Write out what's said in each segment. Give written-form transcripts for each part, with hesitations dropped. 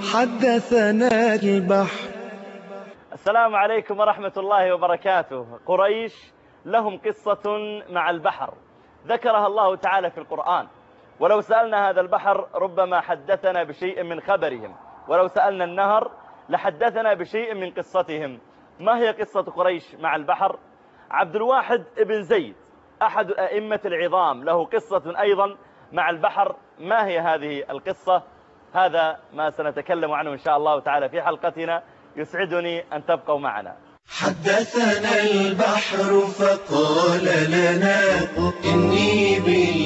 حدثنا البحر. السلام عليكم ورحمة الله وبركاته. قريش لهم قصة مع البحر ذكرها الله تعالى في القرآن، ولو سألنا هذا البحر ربما حدثنا بشيء من خبرهم، ولو سألنا النهر لحدثنا بشيء من قصتهم. ما هي قصة قريش مع البحر؟ عبد الواحد ابن زيد أحد أئمة العظام له قصة أيضا مع البحر. ما هي هذه القصة؟ هذا ما سنتكلم عنه إن شاء الله تعالى في حلقتنا، يسعدني أن تبقوا معنا. حدثنا البحر فقال لنا إني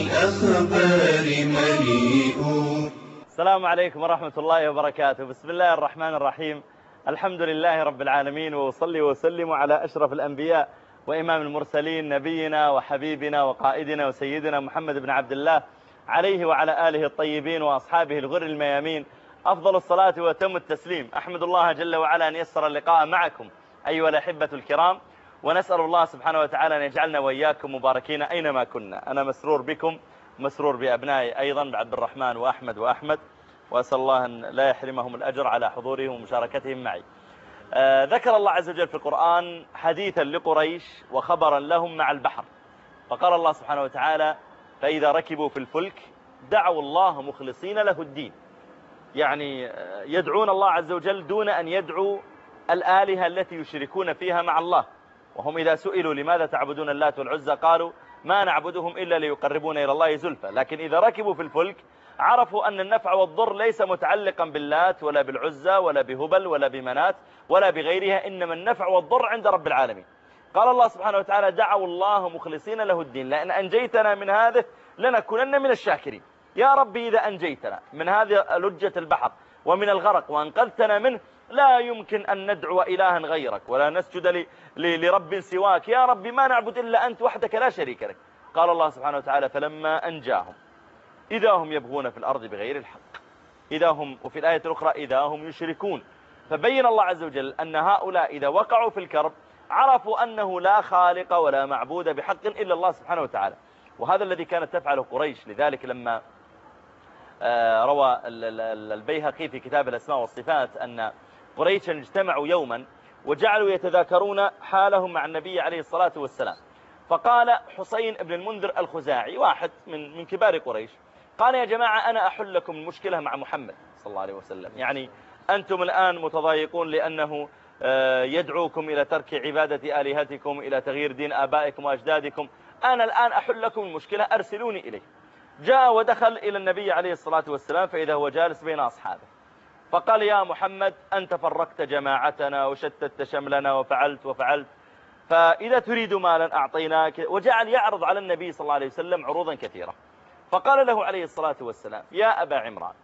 بالأخبار مليء. السلام عليكم ورحمة الله وبركاته. بسم الله الرحمن الرحيم. الحمد لله رب العالمين، وأصلي وسلم على أشرف الأنبياء وإمام المرسلين، نبينا وحبيبنا وقائدنا وسيدنا محمد بن عبد الله، عليه وعلى آله الطيبين وأصحابه الغر الميامين أفضل الصلاة وتم التسليم. أحمد الله جل وعلا أن يسر اللقاء معكم أيها الأحبة الكرام، ونسأل الله سبحانه وتعالى أن يجعلنا وإياكم مباركين أينما كنا. أنا مسرور بكم، مسرور بأبنائي أيضا، بعبد الرحمن وأحمد، وأسأل الله أن لا يحرمهم الأجر على حضورهم ومشاركتهم معي. ذكر الله عز وجل في القرآن حديثا لقريش وخبرا لهم مع البحر، فقال الله سبحانه وتعالى: فإذا ركبوا في الفلك دعوا الله مخلصين له الدين. يعني يدعون الله عز وجل دون أن يدعوا الآلهة التي يشركون فيها مع الله. وهم إذا سئلوا لماذا تعبدون اللات والعزى قالوا ما نعبدهم إلا ليقربونا إلى الله زلفى. لكن إذا ركبوا في الفلك عرفوا أن النفع والضر ليس متعلقا باللات ولا بالعزى ولا بهبل ولا بمنات ولا بغيرها، إنما النفع والضر عند رب العالمين. قال الله سبحانه وتعالى: دعوا الله مخلصين له الدين، لأن أنجيتنا من هذه لنكونن من الشاكرين. يا ربي إذا أنجيتنا من هذه لجة البحر ومن الغرق وأنقذتنا منه، لا يمكن أن ندعو إلها غيرك ولا نسجد لرب سواك. يا ربي ما نعبد إلا أنت وحدك لا شريك لك. قال الله سبحانه وتعالى: فلما أنجاهم إذا هم يبغون في الأرض بغير الحق، إذا هم، وفي الآية الأخرى إذا هم يشركون. فبين الله عز وجل أن هؤلاء إذا وقعوا في الكرب عرفوا أنه لا خالق ولا معبود بحق إلا الله سبحانه وتعالى. وهذا الذي كانت تفعله قريش. لذلك لما روى البيهقي في كتاب الأسماء والصفات أن قريشا اجتمعوا يوما وجعلوا يتذاكرون حالهم مع النبي عليه الصلاة والسلام، فقال حسين بن المنذر الخزاعي واحد من كبار قريش، قال: يا جماعة أنا أحل لكم المشكلة مع محمد صلى الله عليه وسلم. يعني أنتم الآن متضايقون لأنه يدعوكم إلى ترك عبادة آلهتكم، إلى تغيير دين آبائكم وأجدادكم. أنا الآن أحل لكم المشكلة، أرسلوني إليه. جاء ودخل إلى النبي عليه الصلاة والسلام فإذا هو جالس بين أصحابه، فقال: يا محمد أنت فرقت جماعتنا وشتت شملنا وفعلت، فإذا تريد مالا أعطيناك. وجعل يعرض على النبي صلى الله عليه وسلم عروضا كثيرة. فقال له عليه الصلاة والسلام: يا أبا عمران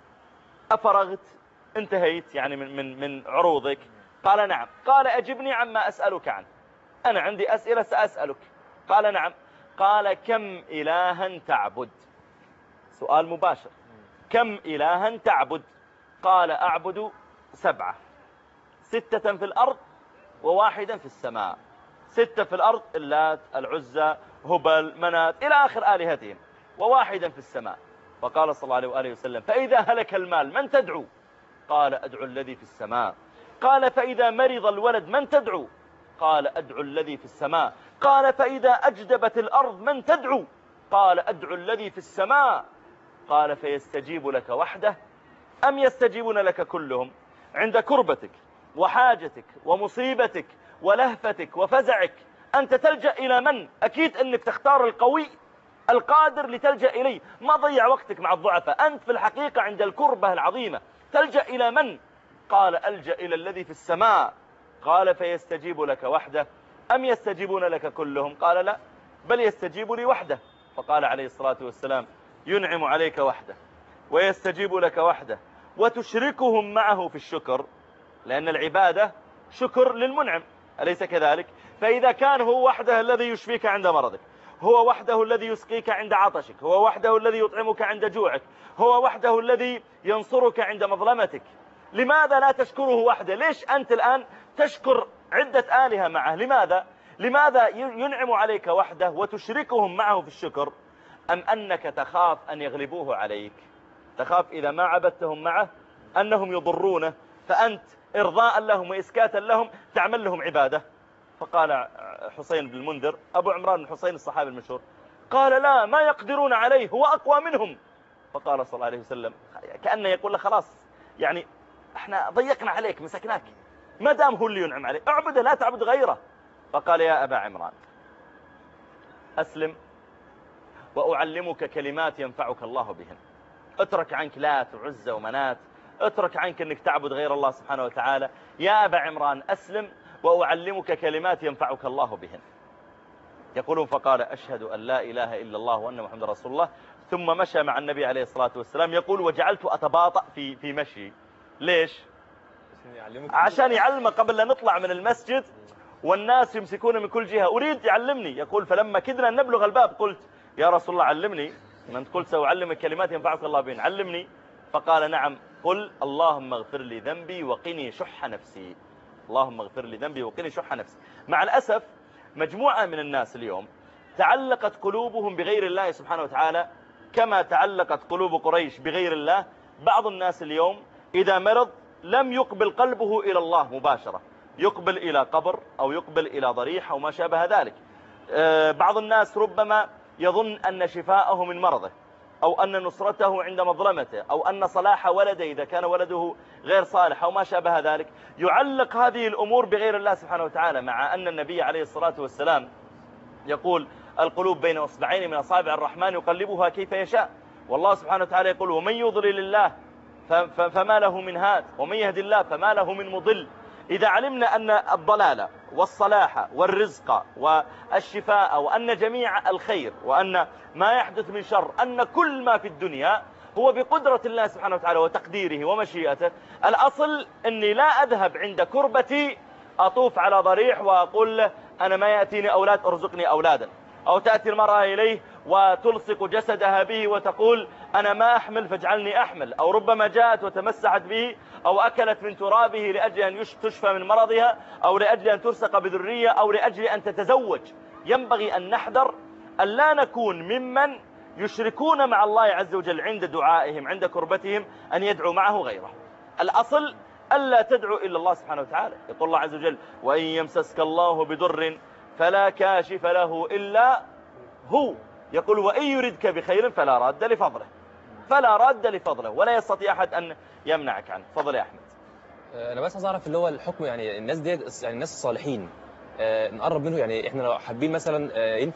أفرغت، انتهيت يعني من عروضك؟ قال: نعم. قال: أجبني عما أسألك عنه، أنا عندي أسئلة سأسألك. قال: نعم. قال: كم إلها تعبد؟ سؤال مباشر. كم إلها تعبد؟ قال: أعبد 7، 6 في الأرض و1 في السماء. 6 في الأرض اللات العزى هبل منات إلى آخر آلهتهم، و1 في السماء. فقال صلى الله عليه وآله وسلم: فإذا هلك المال من تدعو؟ قال: أدعو الذي في السماء. قال: فإذا مرض الولد من تدعو؟ قال: أدعو الذي في السماء. قال: فإذا أجدبت الأرض من تدعو؟ قال: أدعو الذي في السماء. قال: فيستجيب لك وحده أم يستجيبون لك كلهم؟ عند كربتك وحاجتك ومصيبتك ولهفتك وفزعك أنت تلجأ إلى من؟ أكيد أنك تختار القوي القادر لتلجأ إليه، ما ضيع وقتك مع الضعفاء. أنت في الحقيقة عند الكربة العظيمة تلجأ إلى من؟ قال: ألجأ إلى الذي في السماء. قال: فيستجيب لك وحده أم يستجيبون لك كلهم؟ قال: لا، بل يستجيب لي وحده. فقال عليه الصلاة والسلام: ينعم عليك وحده ويستجيب لك وحده وتشركهم معه في الشكر، لأن العبادة شكر للمنعم، أليس كذلك؟ فإذا كان هو وحده الذي يشفيك عند مرضك، هو وحده الذي يسقيك عند عطشك، هو وحده الذي يطعمك عند جوعك، هو وحده الذي ينصرك عند مظلمتك، لماذا لا تشكره وحده؟ ليش أنت الآن تشكر عدة آلهة معه؟ لماذا ينعم عليك وحده وتشركهم معه في الشكر؟ أم أنك تخاف أن يغلبوه عليك؟ تخاف إذا ما عبدتهم معه أنهم يضرونه، فأنت إرضاء لهم وإسكاتا لهم تعمل لهم عبادة. فقال حسين بن المنذر أبو عمران بن حسين الصحابي المشهور، قال لا، ما يقدرون عليه، هو أقوى منهم. فقال صلى الله عليه وسلم كأنه يقول له خلاص، يعني احنا ضيقنا عليك مسكناك، ما دام هو اللي ينعم عليك اعبده لا تعبد غيره. فقال يا أبا عمران أسلم وأعلمك كلمات ينفعك الله بهن. اترك عنك لات وعزة ومنات، اترك عنك أنك تعبد غير الله سبحانه وتعالى. يا أبا عمران أسلم وأعلمك كلمات ينفعك الله بهن. يقولون فقال أشهد أن لا إله إلا الله وأن محمد رسول الله، ثم مشى مع النبي عليه الصلاة والسلام. يقول وجعلت أتباطأ في مشي. ليش؟ عشان يعلمه قبل لا نطلع من المسجد والناس يمسكون من كل جهة، أريد يعلمني. يقول فلما كدنا نبلغ الباب قلت يا رسول الله علمني، ما أنت قلت سأعلمك كلمات ينفعك الله بهن، علمني. فقال نعم، قل اللهم اغفر لي ذنبي وقني شح نفسي. اللهم اغفر لي ذنبي وقني شح نفسي. مع الأسف مجموعة من الناس اليوم تعلقت قلوبهم بغير الله سبحانه وتعالى كما تعلقت قلوب قريش بغير الله. بعض الناس اليوم إذا مرض لم يقبل قلبه إلى الله مباشرة، يقبل إلى قبر أو يقبل إلى ضريح أو ما شابه ذلك. بعض الناس ربما يظن أن شفاءه من مرضه، أو أن نصرته عند مظلمته، أو أن صلاح ولده إذا كان ولده غير صالح أو ما شابه ذلك، يعلق هذه الأمور بغير الله سبحانه وتعالى. مع أن النبي عليه الصلاة والسلام يقول القلوب بين أصبعين من أصابع الرحمن يقلبها كيف يشاء. والله سبحانه وتعالى يقول ومن يضلل الله فما له من هاد ومن يهدي الله فما له من مضل. إذا علمنا أن الضلال والصلاح والرزق والشفاء وأن جميع الخير وأن ما يحدث من شر، أن كل ما في الدنيا هو بقدرة الله سبحانه وتعالى وتقديره ومشيئته، الأصل أني لا أذهب عند كربتي أطوف على ضريح وأقول له أنا ما يأتيني أولاد أرزقني أولادا، أو تأتي المرأة إليه وتلصق جسدها به وتقول أنا ما أحمل فاجعلني أحمل، أو ربما جاءت وتمسحت به أو أكلت من ترابه لأجل أن تشفى من مرضها، أو لأجل أن ترزق بذرية، أو لأجل أن تتزوج. ينبغي أن نحذر أن لا نكون ممن يشركون مع الله عز وجل عند دعائهم عند كربتهم أن يدعوا معه غيره. الأصل ألا تدعو إلا الله سبحانه وتعالى. يقول الله عز وجل وإن يمسسك الله بضر فلا كاشف له إلا هو. يقول وإن يردك بخير فلا راد لفضله، فلا راد لفضله، ولا يستطيع أحد أن يمنعك عنه. فضل يا أحمد. أنا بس عايز أعرف اللي هو الحكم، يعني الناس دي يعني الناس الصالحين نقرب منه، يعني إحنا لو حابين مثلا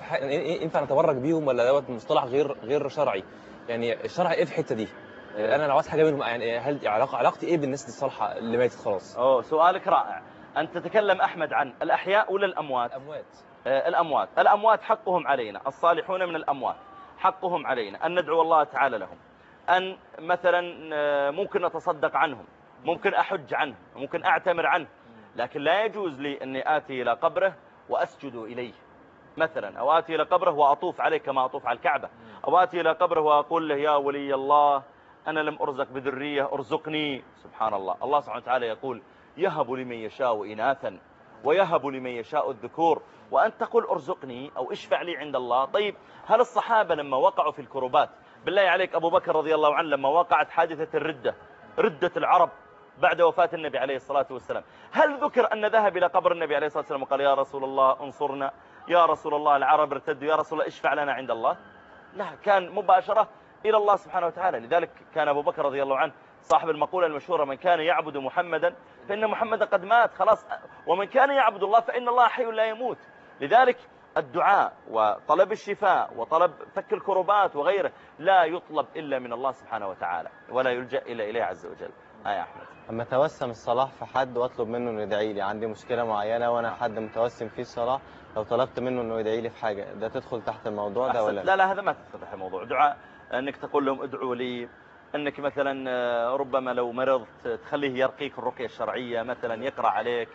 ينفع نتبرك بيهم، ولا دوت مصطلح غير شرعي؟ يعني الشرع إيه في الحتة دي؟ أنا لو عايز حاجة منهم، يعني هل علاقتي إيه بالناس الصالحة اللي ماتت خلاص؟ سؤالك رائع. أنت تتكلم أحمد عن الأحياء ولا الأموات؟ الأموات. الأموات حقهم علينا، الصالحون من الأموات حقهم علينا أن ندعو الله تعالى لهم، أن مثلا ممكن نتصدق عنهم، ممكن أحج عنه، ممكن أعتمر عنه، لكن لا يجوز لي أني آتي إلى قبره وأسجد إليه مثلا، أو آتي إلى قبره وأطوف عليه كما أطوف على الكعبة، أو آتي إلى قبره وأقول له يا ولي الله أنا لم أرزق بذرية أرزقني. سبحان الله، الله سبحانه وتعالى يقول يهب لمن يشاء إناثا ويهب لمن يشاء الذكور، وأن تقول أرزقني أو اشفع لي عند الله. طيب هل الصحابة لما وقعوا في الكربات، بالله عليك أبو بكر رضي الله عنه لما وقعت حادثة ردة العرب بعد وفاة النبي عليه الصلاة والسلام، هل ذكر أن ذهب إلى قبر النبي عليه الصلاة والسلام وقال يا رسول الله انصرنا، يا رسول الله العرب ارتدوا، يا رسول الله اشفع لنا عند الله؟ لا، كان مباشرة إلى الله سبحانه وتعالى. لذلك كان أبو بكر رضي الله عنه صاحب المقولة المشهورة من كان يعبد محمدا فإن محمدا قد مات خلاص، ومن كان يعبد الله فإن الله حي لا يموت. لذلك الدعاء وطلب الشفاء وطلب فك الكربات وغيره لا يطلب إلا من الله سبحانه وتعالى، ولا يلجأ إلا إليه عز وجل. يا أحمد. أما توسم الصلاح في حد وأطلب منه إنه يدعي لي، عندي مشكلة معينة وأنا حد متوسم فيه الصلاح، لو طلبت منه إنه يدعي لي في حاجة، ده تدخل تحت الموضوع ده ولا لا؟ هذا ما تدخل تحت الموضوع. دعاء أنك تقول لهم ادعوا لي، أنك مثلا ربما لو مرضت تخليه يرقيك الرقية الشرعية، مثلا يقرأ عليك،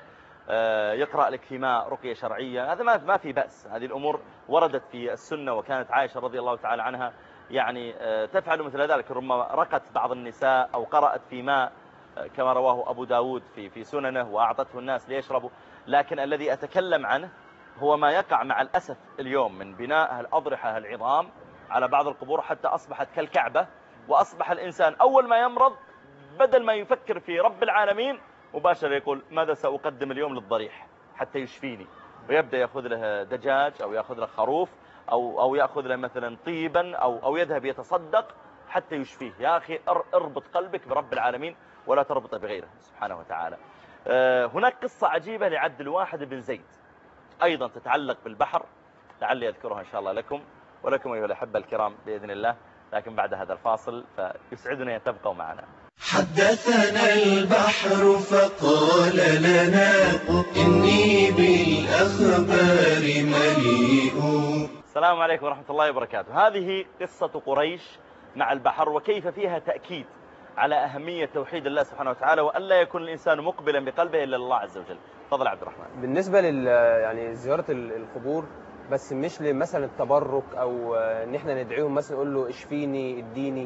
يقرأ لك فيما رقية شرعية، هذا ما في بأس. هذه الأمور وردت في السنة، وكانت عائشة رضي الله تعالى عنها يعني تفعل مثل ذلك. ربما رقت بعض النساء أو قرأت في ماء كما رواه أبو داود في سننه وأعطته الناس ليشربوا. لكن الذي أتكلم عنه هو ما يقع مع الأسف اليوم من بناء الأضرحة العظام على بعض القبور حتى أصبحت كالكعبة، وأصبح الإنسان أول ما يمرض بدل ما يفكر في رب العالمين مباشرة يقول ماذا سأقدم اليوم للضريح حتى يشفيني، ويبدأ يأخذ له دجاج أو يأخذ له خروف أو يأخذ له مثلا طيبا أو يذهب يتصدق حتى يشفيه. يا أخي اربط قلبك برب العالمين ولا تربطه بغيره سبحانه وتعالى. هناك قصة عجيبة لعبد الواحد بن زيد أيضا تتعلق بالبحر، لعلي أذكرها إن شاء الله لكم ولكم أيها الأحبة الكرام بإذن الله، لكن بعد هذا الفاصل فيسعدنا أن تبقوا معنا. حدثنا البحر فقال لنا إني بالأخبار مليء. السلام عليكم ورحمة الله وبركاته. هذه قصة قريش مع البحر، وكيف فيها تأكيد على أهمية توحيد الله سبحانه وتعالى، وأن لا يكون الإنسان مقبلا بقلبه إلا الله عز وجل. تفضل عبد الرحمن. بالنسبة يعني زيارة القبور، بس مش مثلا التبرك او ان احنا ندعيهم مثلا نقول له اشفيني اديني،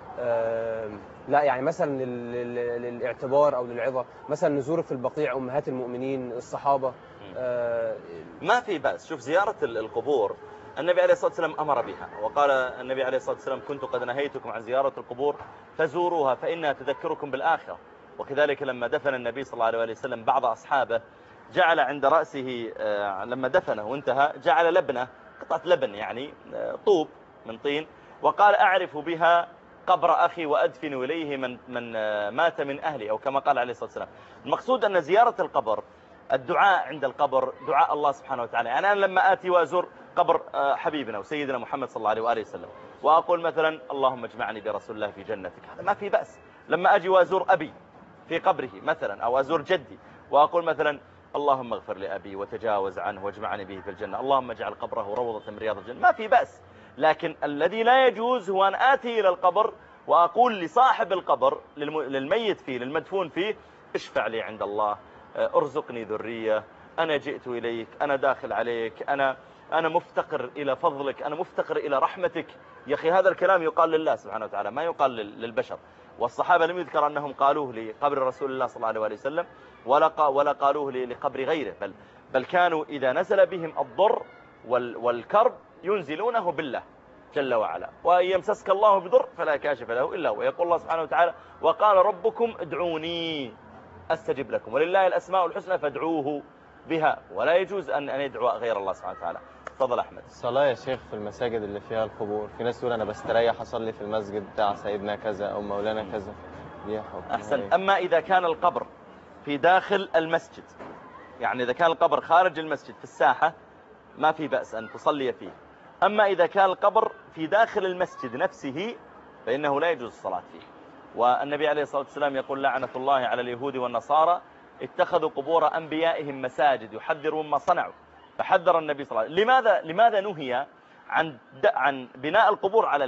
لا يعني مثلا للاعتبار او للعظة، مثلا نزور في البقيع امهات المؤمنين الصحابة. ما في بأس. شوف زيارة القبور النبي عليه الصلاة والسلام أمر بها، وقال النبي عليه الصلاة والسلام كنت قد نهيتكم عن زيارة القبور فزوروها فإنها تذكركم بالآخرة. وكذلك لما دفن النبي صلى الله عليه وسلم بعض أصحابه جعل عند رأسه لما دفنه وانتهى جعل لبنة، قطعة لبن يعني طوب من طين، وقال أعرف بها قبر أخي وأدفن إليه من مات من أهلي، أو كما قال عليه الصلاة والسلام. المقصود أن زيارة القبر الدعاء عند القبر دعاء الله سبحانه وتعالى. يعني أنا لما آتي وأزور قبر حبيبنا وسيدنا محمد صلى الله عليه وآله وسلم وأقول مثلا اللهم اجمعني برسول الله في جنتك، هذا ما في بأس. لما أجي وأزور أبي في قبره مثلا أو أزور جدي وأقول مثلا اللهم اغفر لأبي وتجاوز عنه واجمعني به في الجنة، اللهم اجعل قبره روضة من رياض الجنة، ما في بأس. لكن الذي لا يجوز هو أن آتي إلى القبر وأقول لصاحب القبر للميت فيه للمدفون فيه اشفع لي عند الله، ارزقني ذرية، أنا جئت إليك، أنا داخل عليك، أنا مفتقر إلى فضلك، أنا مفتقر إلى رحمتك. يا أخي هذا الكلام يقال لله سبحانه وتعالى، ما يقال للبشر. والصحابة لم يذكر أنهم قالوه لقبر رسول الله صلى الله عليه وسلم ولا قالوه لقبر غيره، بل كانوا إذا نزل بهم الضر والكرب ينزلونه بالله جل وعلا. وإن يمسسك الله بضر فلا كاشف له إلا هو. يقول الله سبحانه وتعالى وقال ربكم ادعوني أستجب لكم ولله الأسماء الحسنى فادعوه بها، ولا يجوز أن يدعو غير الله سبحانه وتعالى. تفضل أحمد. الصلاة يا شيخ في المساجد اللي فيها القبور، في ناس تقول أنا بستريح أصلي في المسجد بتاع سيدنا كذا أو مولانا كذا، دي حكم. أحسن. أما إذا كان القبر في داخل المسجد، يعني إذا كان القبر خارج المسجد في الساحة ما في بأس أن تصلي فيه. أما إذا كان القبر في داخل المسجد نفسه فإنه لا يجوز الصلاة فيه. والنبي عليه الصلاة والسلام يقول لعنة الله على اليهود والنصارى اتخذوا قبور أنبيائهم مساجد يحذرون ما صنعوا. فحذر النبي صلى الله عليه وسلم. لماذا نهي عن بناء القبور على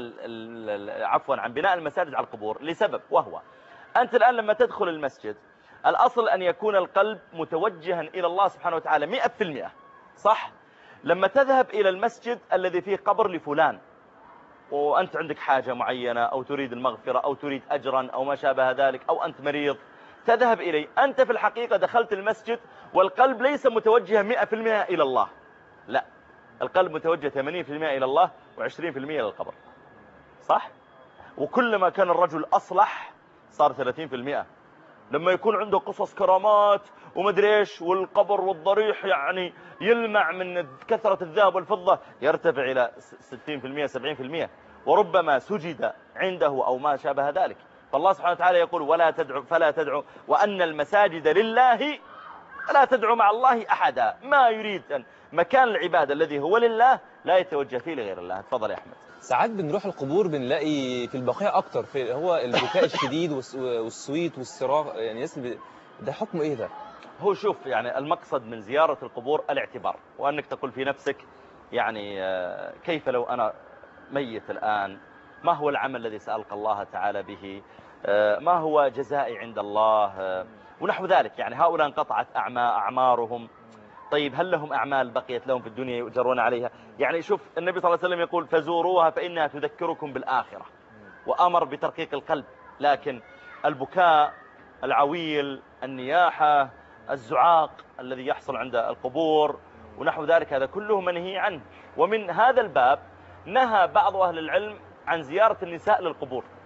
عن بناء المساجد على القبور؟ لسبب، وهو أنت الآن لما تدخل المسجد الأصل أن يكون القلب متوجها إلى الله سبحانه وتعالى 100%، صح؟ لما تذهب إلى المسجد الذي فيه قبر لفلان وأنت عندك حاجة معينة أو تريد المغفرة أو تريد أجرا أو ما شابه ذلك أو أنت مريض تذهب إليه، أنت في الحقيقة دخلت المسجد والقلب ليس متوجها 100% إلى الله، لا، القلب متوجه 80% إلى الله و20% إلى القبر، صح؟ وكلما كان الرجل أصلح صار 30%. لما يكون عنده قصص كرامات ومدري ايش والقبر والضريح يعني يلمع من كثرة الذهب والفضة يرتفع إلى 60% 70%، وربما سجد عنده أو ما شابه ذلك. فالله سبحانه وتعالى يقول فلا تدعوا وأن المساجد لله فلا تدعوا مع الله أحدا. ما يريد أن مكان العبادة الذي هو لله لا يتوجه فيه لغير الله. تفضل يا أحمد. ساعات بنروح القبور بنلاقي في البقيع أكتر في هو البكاء الشديد والصويت والصراخ، يعني ده حكمه إيه ده؟ هو شوف يعني المقصد من زيارة القبور الاعتبار، وأنك تقول في نفسك يعني كيف لو أنا ميت الآن، ما هو العمل الذي سألقى الله تعالى به، ما هو جزائي عند الله ونحو ذلك. يعني هؤلاء انقطعت أعمارهم، طيب هل لهم أعمال بقيت لهم في الدنيا يؤجرون عليها؟ يعني شوف النبي صلى الله عليه وسلم يقول فزوروها فإنها تذكركم بالآخرة، وأمر بترقيق القلب. لكن البكاء، العويل، النياحة، الزعاق الذي يحصل عند القبور ونحو ذلك هذا كله منهي عنه. ومن هذا الباب نهى بعض أهل العلم عن زيارة النساء للقبور،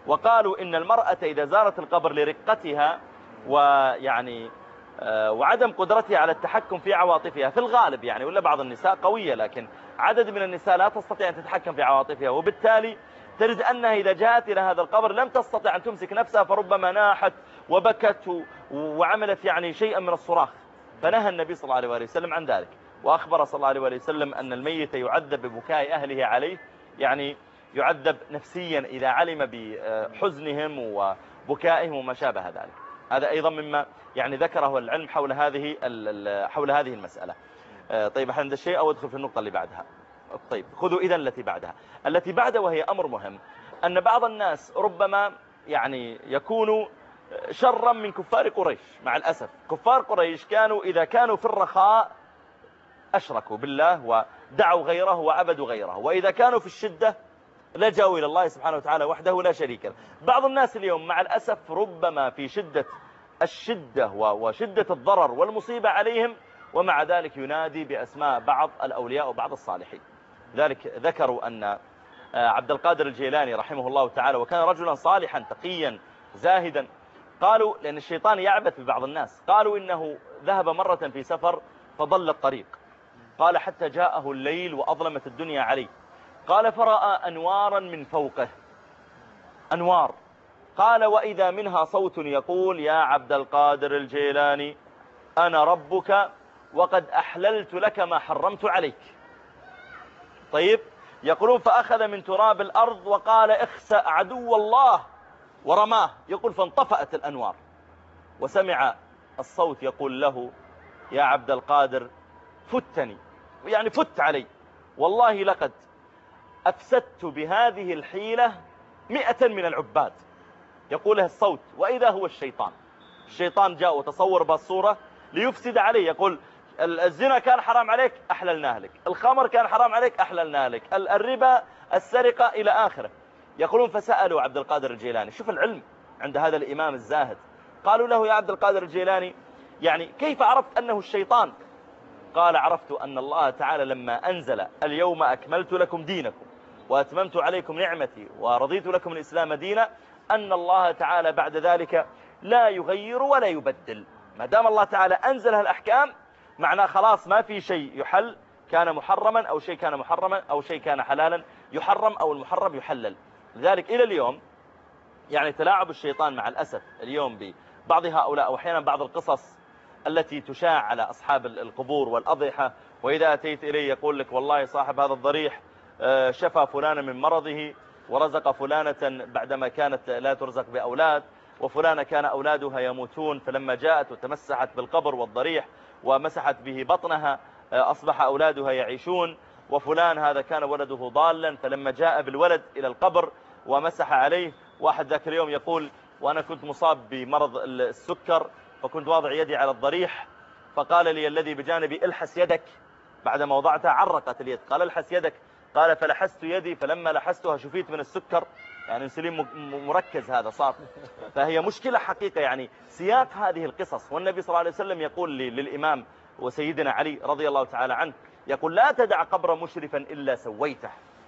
وقالوا إن المرأة إذا زارت القبر لرقتها ويعني وعدم قدرتها على التحكم في عواطفها في الغالب يعني، ولا بعض النساء قوية لكن عدد من النساء لا تستطيع أن تتحكم في عواطفها، وبالتالي تجد أنها إذا جاءت إلى هذا القبر لم تستطع أن تمسك نفسها، فربما ناحت وبكت وعملت يعني شيئا من الصراخ. فنهى النبي صلى الله عليه وسلم عن ذلك، وأخبر صلى الله عليه وسلم أن الميت يعذب ببكاء أهله عليه، يعني يعذب نفسيا إذا علم بحزنهم وبكائهم وما شابه ذلك. هذا أيضا مما يعني ذكره العلم حول هذه المسألة. طيب عند الشيء أو أدخل في النقطة اللي بعدها؟ طيب خذوا إذن التي بعدها وهي أمر مهم، أن بعض الناس ربما يعني يكونوا شرا من كفار قريش. مع الأسف كفار قريش كانوا إذا كانوا في الرخاء أشركوا بالله ودعوا غيره وعبدوا غيره، وإذا كانوا في الشدة لجأوا إلى الله سبحانه وتعالى وحده لا شريك له. بعض الناس اليوم مع الأسف ربما في شدة الشدة وشدة الضرر والمصيبة عليهم، ومع ذلك ينادي بأسماء بعض الأولياء وبعض الصالحين. ذلك ذكروا أن عبد القادر الجيلاني رحمه الله تعالى، وكان رجلا صالحا تقيا زاهدا، قالوا لأن الشيطان يعبث ببعض الناس، قالوا إنه ذهب مرة في سفر فضل الطريق، قال حتى جاءه الليل وأظلمت الدنيا عليه، قال فرأى أنوارا من فوقه، أنوار، قال وإذا منها صوت يقول يا عبد القادر الجيلاني أنا ربك وقد أحللت لك ما حرمت عليك. طيب يقولون فأخذ من تراب الأرض وقال اخسأ عدو الله ورماه، يقول فانطفأت الأنوار، وسمع الصوت يقول له يا عبد القادر فتني، يعني فت علي، والله لقد أفسدت بهذه الحيلة 100 من العباد. يقوله الصوت، وإذا هو الشيطان جاء وتصور بالصورة ليفسد عليه، يقول الزنا كان حرام عليك أحللناه لك، الخمر كان حرام عليك أحللناه لك، الربا، السرقة إلى آخره. يقولون فسألوا عبد القادر الجيلاني، شوف العلم عند هذا الإمام الزاهد، قالوا له يا عبد القادر الجيلاني يعني كيف عرفت أنه الشيطان؟ قال عرفت أن الله تعالى لما أنزل اليوم أكملت لكم دينكم وأتممت عليكم نعمتي ورضيت لكم الإسلام دينا، أن الله تعالى بعد ذلك لا يغير ولا يبدل. ما دام الله تعالى أنزل الأحكام معناه خلاص ما في شيء يحل كان محرما، أو شيء كان محرما أو شيء كان حلالا يحرم، أو المحرم يحلل. لذلك إلى اليوم يعني تلاعب الشيطان مع الأسف اليوم ببعض هؤلاء، أو أحيانا بعض القصص التي تشاع على أصحاب القبور والأضرحة، وإذا أتيت إليه يقول لك والله صاحب هذا الضريح شفى فلانا من مرضه ورزق فلانة بعدما كانت لا ترزق بأولاد، وفلانة كان أولادها يموتون فلما جاءت وتمسحت بالقبر والضريح ومسحت به بطنها أصبح أولادها يعيشون، وفلان هذا كان ولده ضالا فلما جاء بالولد إلى القبر ومسح عليه. واحد ذاك اليوم يقول وأنا كنت مصاب بمرض السكر فكنت واضع يدي على الضريح، فقال لي الذي بجانبي الحس يدك، بعدما وضعتها عرقت اليد، قال الحس يدك، قال فلحست يدي فلما لحستها شفيت من السكر. يعني انسولين مركز هذا صار. فهي مشكلة حقيقة يعني سياق هذه القصص. والنبي صلى الله عليه وسلم يقول للإمام وسيدنا علي رضي الله تعالى عنه، يقول لا تدع قبر مشرفا إلا سويته،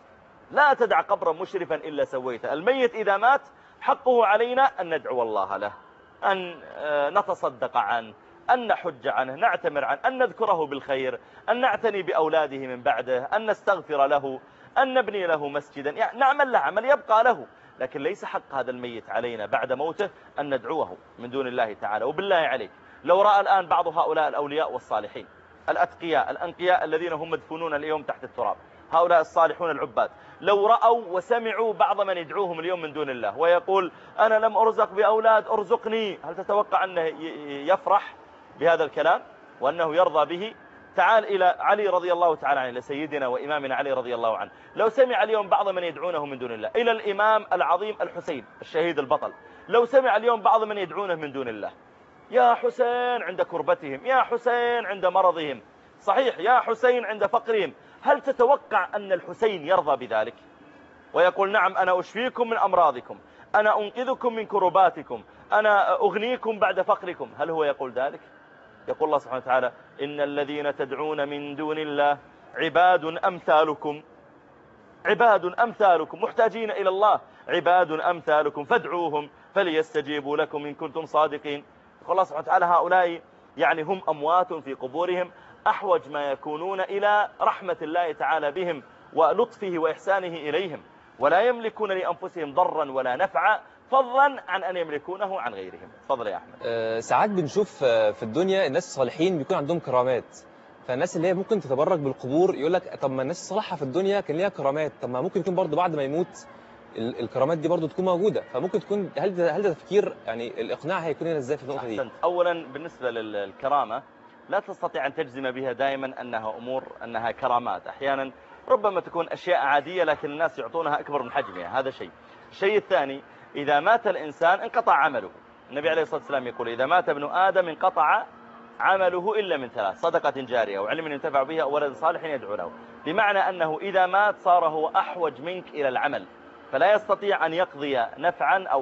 لا تدع قبر مشرفا إلا سويته. الميت إذا مات حقه علينا أن ندعو الله له، أن نتصدق عنه، أن نحج عنه، نعتمر عنه، أن نذكره بالخير، أن نعتني بأولاده من بعده، أن نستغفر له، أن نبني له مسجدا، يعني نعمل له عمل يبقى له. لكن ليس حق هذا الميت علينا بعد موته أن ندعوه من دون الله تعالى. وبالله عليك لو رأى الآن بعض هؤلاء الأولياء والصالحين الأتقياء الأنقياء الذين هم مدفونون اليوم تحت التراب، هؤلاء الصالحون العباد، لو رأوا وسمعوا بعض من يدعوهم اليوم من دون الله ويقول أنا لم أرزق بأولاد أرزقني، هل تتوقع أنه يفرح بهذا الكلام وأنه يرضى به؟ تعال إلى علي رضي الله تعالى عنه، لسيدنا وإمامنا علي رضي الله عنه، لو سمع اليوم بعض من يدعونه من دون الله، إلى الإمام العظيم الحسين الشهيد البطل، لو سمع اليوم بعض من يدعونه من دون الله، يا حسين عند كربتهم، يا حسين عند مرضهم، صحيح يا حسين عند فقرهم، هل تتوقع أن الحسين يرضى بذلك ويقول نعم أنا أشفيكم من أمراضكم، أنا أنقذكم من كرباتكم، أنا أغنيكم بعد فقركم؟ هل هو يقول ذلك؟ يقول الله سبحانه وتعالى إن الذين تدعون من دون الله عباد أمثالكم، عباد أمثالكم محتاجين إلى الله، عباد أمثالكم فادعوهم فليستجيبوا لكم إن كنتم صادقين. يقول الله سبحانه وتعالى هؤلاء يعني هم أموات في قبورهم أحوج ما يكونون إلى رحمة الله تعالى بهم ولطفه وإحسانه إليهم، ولا يملكون لأنفسهم ضرا ولا نفعا فضلا عن أن يملكونه عن غيرهم. تفضل يا أحمد. ساعات بنشوف في الدنيا الناس الصالحين بيكون عندهم كرامات، فالناس اللي هي ممكن تتبرك بالقبور يقول لك طب ما الناس الصالحة في الدنيا كان ليها كرامات، طب ما ممكن يكون برضه بعد ما يموت الكرامات دي برضه تكون موجودة. فممكن تكون هل ده تفكير يعني الإقناع هيكون هنا ازاي في النقطة دي؟ أولا بالنسبة للكرامة لا تستطيع أن تجزم بها دائما أنها كرامات. أحيانا ربما تكون أشياء عادية لكن الناس يعطونها أكبر من حجمها، هذا شيء. الشيء الثاني إذا مات الإنسان انقطع عمله. النبي عليه الصلاة والسلام يقول إذا مات ابن آدم انقطع عمله إلا من ثلاث: صدقة جارية وعلم ينتفع به أو ولد صالح يدعو له. بمعنى أنه إذا مات صار هو أحوج منك إلى العمل، فلا يستطيع أن يقضي نفعا أو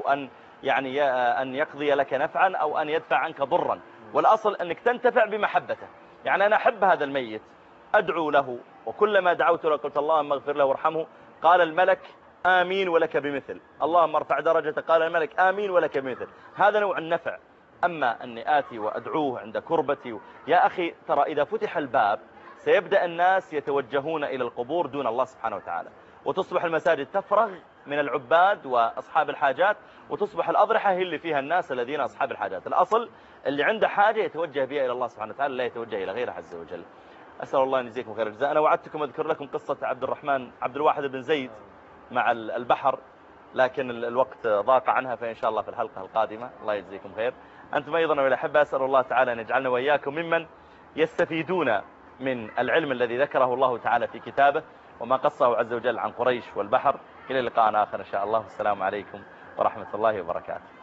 أن يقضي لك نفعا أو أن يدفع عنك ضرا، والأصل أنك تنتفع بمحبته. يعني أنا أحب هذا الميت أدعو له، وكلما دعوت له قلت اللهم اغفر له وارحمه قال الملك آمين ولك بمثل، اللهم ارفع درجته قال الملك آمين ولك بمثل. هذا نوع النفع. أما أني آتي وأدعوه عند كربتي يا أخي ترى إذا فتح الباب سيبدأ الناس يتوجهون إلى القبور دون الله سبحانه وتعالى، وتصبح المساجد تفرغ من العباد وأصحاب الحاجات، وتصبح الأضرحة هي اللي فيها الناس الذين أصحاب الحاجات. الأصل اللي عنده حاجة يتوجه بها إلى الله سبحانه وتعالى، لا يتوجه إلى غيره عز وجل. أسأل الله أن يجزيكم خير الجزاء. أنا وعدتكم أذكر لكم قصة عبد الواحد بن زيد مع البحر، لكن الوقت ضاق عنها، فإن شاء الله في الحلقة القادمة. الله يجزيكم خير. أنتم أيضا والأحبة أسأل الله تعالى أن يجعلنا وإياكم ممن يستفيدون من العلم الذي ذكره الله تعالى في كتابه وما قصه عز وجل عن قريش والبحر. إلى لقاء آخر إن شاء الله، والسلام عليكم ورحمة الله وبركاته.